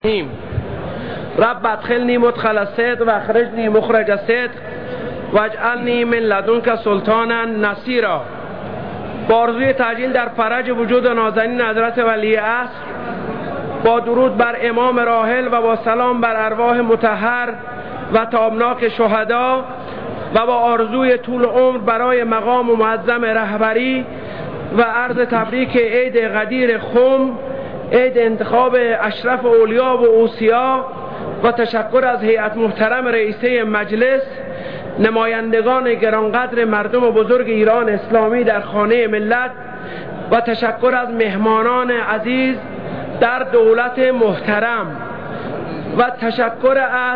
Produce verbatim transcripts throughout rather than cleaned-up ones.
رب ادخلنی مدخل صدق و اخرجنی مخرج صدق واجعلنی من لدنک سلطانا نصیرا. با آرزوی تعجیل در فرج وجود نازنین حضرت ولی عصر، با درود بر امام راحل و با سلام بر ارواح مطهر و تابناک شهدا و با آرزوی طول عمر برای مقام معظم رهبری و عرض تبریک عید قدیر خم، عید انتخاب اشرف اولیا و اوصیا، و تشکر از هیئت محترم رئیسه مجلس، نمایندگان گرانقدر مردم بزرگ ایران اسلامی در خانه ملت، و تشکر از مهمانان عزیز در دولت محترم، و تشکر از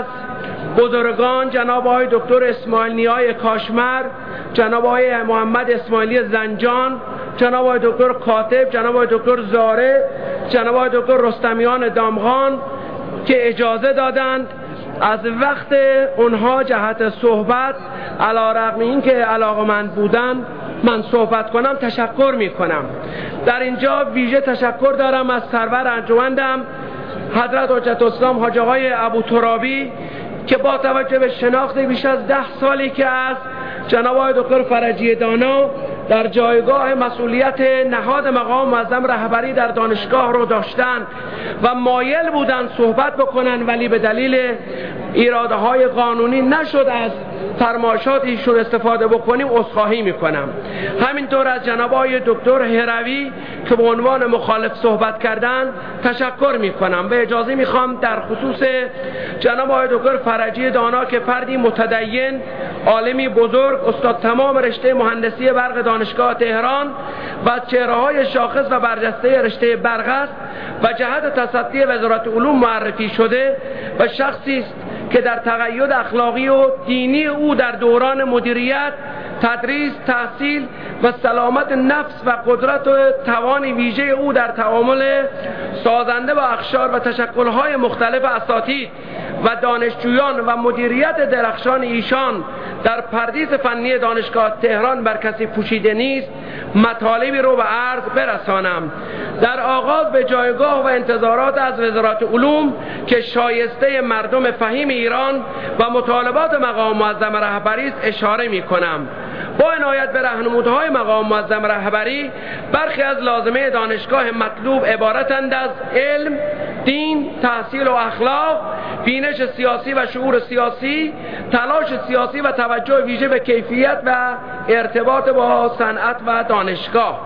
بزرگان جناب آقای دکتر اسماعیل نیای کاشمر، جناب آقای محمد اسماعیلی زنجان، جناب آقای دکتر کاتب، جناب آقای دکتر زاره، جناب آقای دکتر رستمیان دامغان که اجازه دادند از وقت اونها جهت صحبت علی رغم این که علاقمند بودن من صحبت کنم تشکر می کنم. در اینجا ویژه تشکر دارم از سرور انجمندم حضرت حجت الاسلام حاج آقای ابو ترابی که با توجه به شناخت بیش از ده سالی که از جناب آقای دکتر فرجی دانا در جایگاه مسئولیت نهاد مقام معظم رهبری در دانشگاه رو داشتن و مایل بودن صحبت بکنن، ولی به دلیل ایراده های قانونی نشد از فرمایشات ایشون استفاده بکنیم، عذرخواهی میکنم. همینطور از جناب آقای دکتر هروی که به عنوان مخالف صحبت کردن تشکر میکنم و اجازه میخوام در خصوص جناب آقای دکتر فرجی دانا که فردی متدین، عالمی بزرگ، استاد تمام رشته مهندسی برق دانشگاه تهران و چهره‌های شاخص و برجسته رشته برق است و جهت تصدی وزارت علوم معرفی شده و شخصی است که در تقید اخلاقی و دینی او در دوران مدیریت، تدریس، تحصیل و سلامت نفس و قدرت و توان ویژه او در تعامل سازنده با اقشار و تشکل‌های مختلف اساتید و دانشجویان و مدیریت درخشان ایشان در پردیس فنی دانشگاه تهران بر کسی پوشیده نیست، مطالبی رو به عرض برسانم. در آغاز به جایگاه و انتظارات از وزارت علوم که شایسته مردم فهیم ایران و مطالبات مقام معظم رهبری است اشاره می کنم. با عنایت به راهنمودهای مقام معظم رهبری، برخی از لازمه دانشگاه مطلوب عبارتند از علم، دین، تحصیل و اخلاق، بینش سیاسی و شعور سیاسی، تلاش سیاسی و توجه ویژه به کیفیت و ارتباط با صنعت و دانشگاه.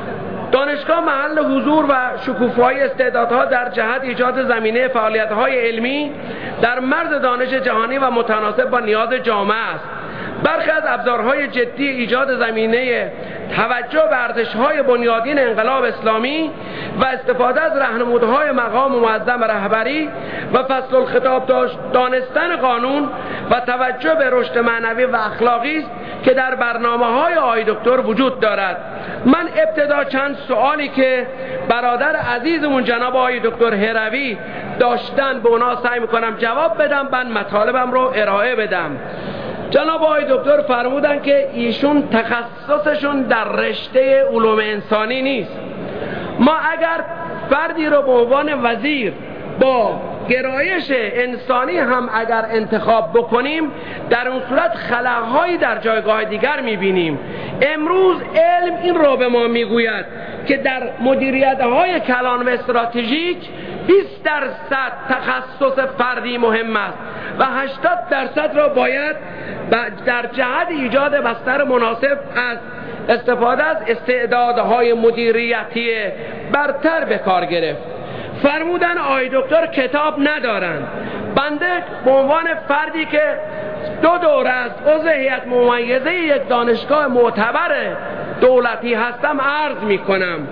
دانشگاه محل حضور و شکوفایی استعدادها در جهت ایجاد زمینه فعالیت‌های علمی در مرز دانش جهانی و متناسب با نیاز جامعه است. برخی از ابزارهای جدی ایجاد زمینه توجه به ارزش‌های بنیادین انقلاب اسلامی و استفاده از راهنمودهای مقام معظم رهبری و فصل الخطاب دانستن قانون و توجه به رشد معنوی و اخلاقی است که در برنامه‌های آقای دکتر وجود دارد. من ابتدا چند سوالی که برادر عزیزمون جناب آقای دکتر هروی داشتن به اونا سعی می‌کنم جواب بدم، بعد مطالبم رو ارائه بدم. جناب آقای دکتر فرمودن که ایشون تخصصشون در رشته علوم انسانی نیست. ما اگر فردی رو به عنوان وزیر با گرایش انسانی هم اگر انتخاب بکنیم، در اون صورت خلاهایی در جایگاه دیگر میبینیم. امروز علم این رو به ما میگوید که در مدیریت‌های کلان و استراتژیک بیست درصد تخصص فردی مهم است و هشتاد درصد را باید در جهت ایجاد بستر مناسب از استفاده از استعدادهای مدیریتی برتر به کار گرفت. فرمودن آقای دکتر کتاب ندارن. بنده به عنوان فردی که دو دوره است عضو هیئت ممیزه یک دانشگاه معتبر دولتی هستم عرض می کنم.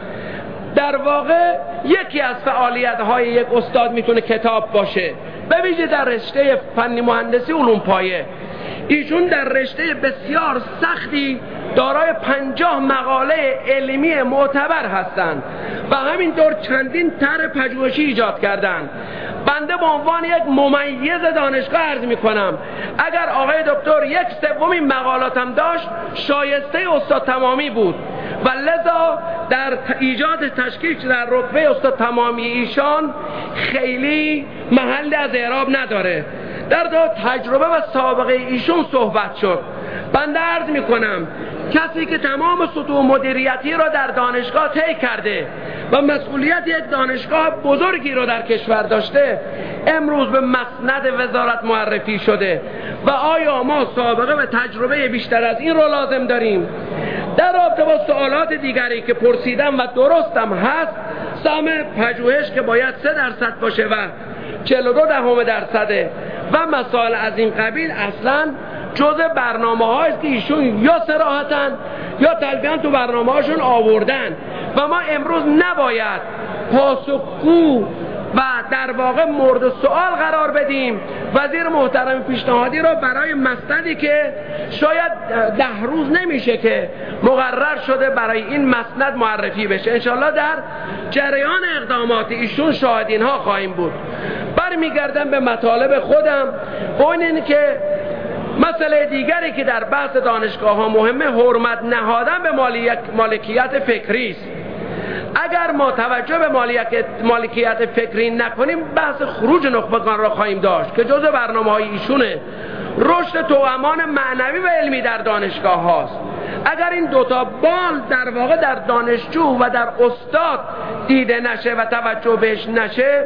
در واقع یکی از فعالیت‌های یک استاد میتونه کتاب باشه، به ویژه در رشته فنی مهندسی علوم پایه. ایشون در رشته بسیار سختی دارای پنجاه مقاله علمی معتبر هستند و همینطور چندین طرح پژوهشی ایجاد کردند. بنده به عنوان یک ممیز دانشگاه عرض می کنم اگر آقای دکتر یک سوم این مقالاتم داشت شایسته استاد تمامی بود، و لذا در ایجاد تشکیک در رتبه استاد تمامی ایشان خیلی محل از اعراب نداره. در تجربه و سابقه ایشون صحبت شد. بنده عرض میکنم کسی که تمام سطوح مدیریتی را در دانشگاه طی کرده و مسئولیت یک دانشگاه بزرگی را در کشور داشته امروز به مسند وزارت معرفی شده و آیا ما سابقه و تجربه بیشتر از این را لازم داریم؟ در رابطه با سوالات دیگری که پرسیدم و درستم هست، سهم پژوهش که باید سه درصد باشه و چهل و دو دهم درصده و مسائل از این قبیل اصلا جزء برنامه هایست که ایشون یا صراحتاً یا تلفیقاً تو برنامه هاشون آوردن و ما امروز نباید پاسخگو و در واقع مورد سوال قرار بدیم. وزیر محترم پیشنهادی رو برای مسندی که شاید ده روز نمیشه که مقرر شده برای این مسند معرفی بشه، انشالله در جریان اقدامات ایشون شاهدین ها خواهیم بود. برمیگردم به مطالب خودم. اون این که مسئله دیگری که در بحث دانشگاه ها مهمه حرمت نهادن به مالکیت فکری است. اگر ما توجه به مالکیت فکری نکنیم بحث خروج نخبگان را خواهیم داشت که جزء برنامه های ایشونه. رشد توامان معنوی و علمی در دانشگاه هاست. اگر این دوتا بال در واقع در دانشجو و در استاد دیده نشه و توجه بهش نشه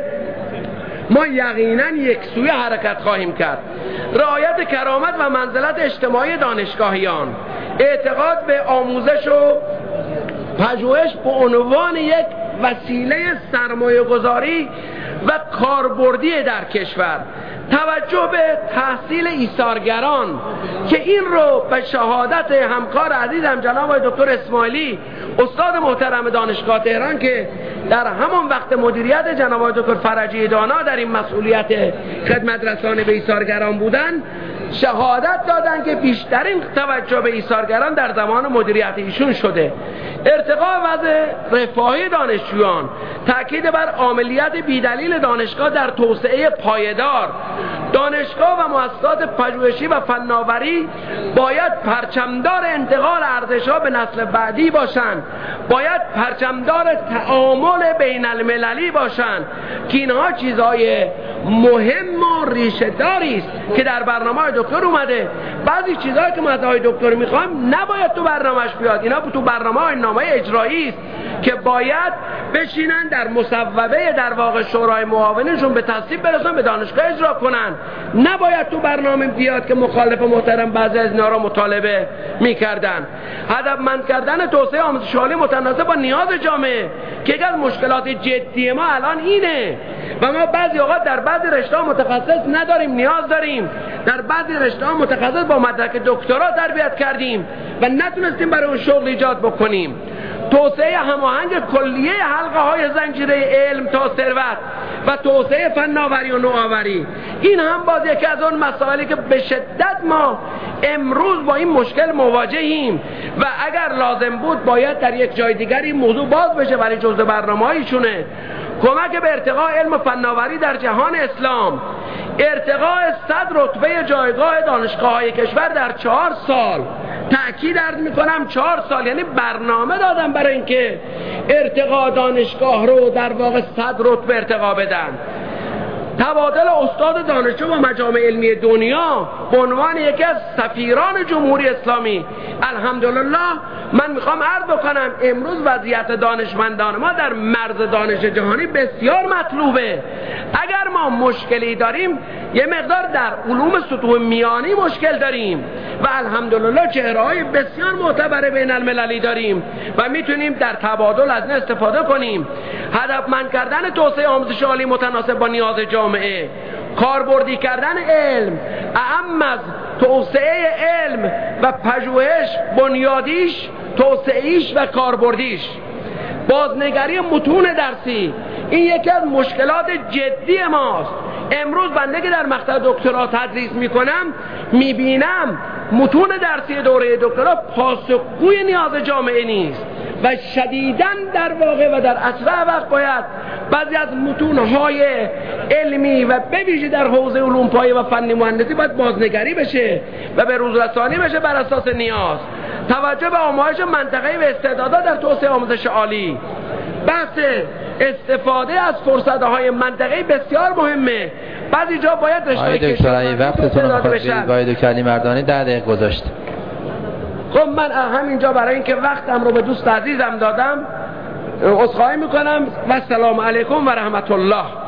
ما یقینا یک سوی حرکت خواهیم کرد. رعایت کرامت و منزلت اجتماعی دانشگاهیان، اعتقاد به آموزش و پژوهش به عنوان یک وسیله سرمایه گذاری و کاربردی در کشور، توجه به تحصیل ایثارگران که این رو به شهادت همکار عزیزم جناب آقای دکتر اسماعیلی استاد محترم دانشگاه تهران که در همان وقت مدیریت جناب آقای دکتر فرجی دانا در این مسئولیت خدمت رسانی به ایثارگران بودن شهادت دادن که بیشترین توجه به ایثارگران در زمان مدیریت ایشون شده. ارتقاء وضع رفاهی دانشجویان، تاکید بر عاملیت بیدلیل دانشگاه در توسعه پایدار. دانشگاه و مؤسسات پژوهشی و فناوری باید پرچمدار انتقال ارزش‌ها به نسل بعدی باشند، باید پرچمدار تعامل بین المللی باشند که اینها چیزهای مهم و ریشه داری است که در برنامه دکتر اومده. بعضی چیزهایی که ما از آقای دکتر میخوایم نباید تو برنامهش بیاد، اینا تو برنامه نامه اجرایی است که باید بشینن در مصوبه در واقع شورای معاونینشون به تصویب برسن به دانشگاه اجرا کنن. نباید تو برنامه بیاد که مخالف محترم بعضی از اینا را مطالبه میکردن. هدفمند کردن توسعه آموزش عالی متناسب با نیاز جامعه که یکی از مشکلات جدی ما الان اینه و ما بعضی اوقات در بعضی رشته‌ها متخصص نداریم، نیاز داریم. در بعضی رشته‌ها متخصص با مدرک دکترا تربیت کردیم و نتونستیم برای اون شغل ایجاد بکنیم. توسعه هماهنگ کلیه حلقه های زنجیره علم تا ثروت و توسعه فناوری و نوآوری، این هم باز یکی از اون مسائلی که به شدت ما امروز با این مشکل مواجهیم و اگر لازم بود باید در یک جای دیگری موضوع باز بشه برای جزء برنامه‌هایشونه. کمک به ارتقاء علم و فناوری در جهان اسلام، ارتقاء صد رتبه جایگاه دانشگاه‌های کشور در چهار سال. تأکید عرض میکنم چهار سال، یعنی برنامه دادم برای اینکه ارتقاء دانشگاه رو در واقع صد رتبه ارتقا بدن. تبادل استاد دانشجو و مجامع علمی دنیا به عنوان یکی از سفیران جمهوری اسلامی. الحمدلله من میخوام عرض بکنم امروز وضعیت دانشمندان ما در مرز دانش جهانی بسیار مطلوبه. اگر ما مشکلی داریم یه مقدار در علوم سطوح میانی مشکل داریم و الحمدلله چهره‌های بسیار معتبر بین المللی داریم و میتونیم در تبادل از این استفاده کنیم. هدفمند کردن توسعه آموزش عالی متناسب با نیاز جامعه، کاربردی کردن علم، اهم از توسعه علم و پژوهش بنیادیش، توسعه‌ایش و کاربردیش. بازنگری متون درسی این یکی از مشکلات جدی ماست. امروز بنده که در مقطع دکترا تدریس میکنم میبینم متون درسی دوره دکترا پاسخگوی نیاز جامعه نیست و شدیداً در واقع و در اسرع وقت باید بعضی از متونهای علمی و به ویژه در حوزه علوم پایه و فنی مهندسی باید بازنگری بشه و به روز رسانی بشه بر اساس نیاز. توجه به آموزش منطقه‌ای و استعدادات در توسعه آموزش عالی. بحث استفاده از فرصت‌های منطقه‌ای بسیار مهمه. بعضی جا باید رشته کشاورزی وقتتون رو می‌خواد باید دکتر علی مردانی ده دقیقه گذاشت. خب من همینجا برای اینکه وقتم رو به دوست عزیزم دادم عذرخواهی میکنم و السلام علیکم و رحمت الله.